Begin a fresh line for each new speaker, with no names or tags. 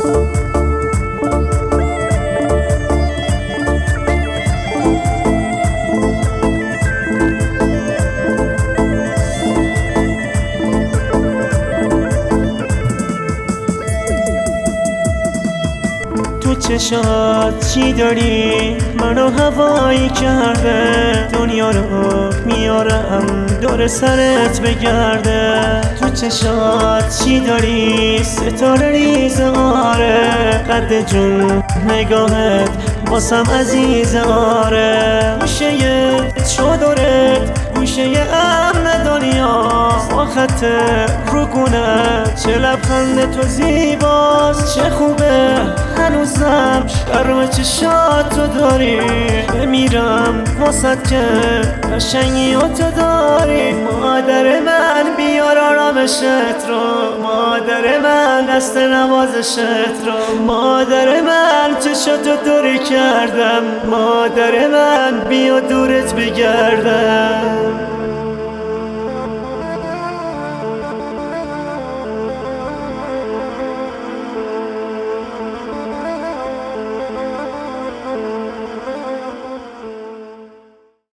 تو چشات چی داری؟ منو هوایی کرده، دنیا رو میارم دور سرت بگرده. تو چشات چی داری؟ ستاره ریز آره، قد جون نگاهت باسم عزیز آره. گوشه چادرت گوشه امن دنیا، با خط رکونه چه لبخند تو زیباست. چه خوبه هنوزم شرم چشات تو داری، بمیرم واسد که قشنگی تو داری. مادر من بیار آرامشت رو، مادر من دست نوازشت رو. مادر من چشاتو دوری کردم، مادر من بیا دورت بگردم.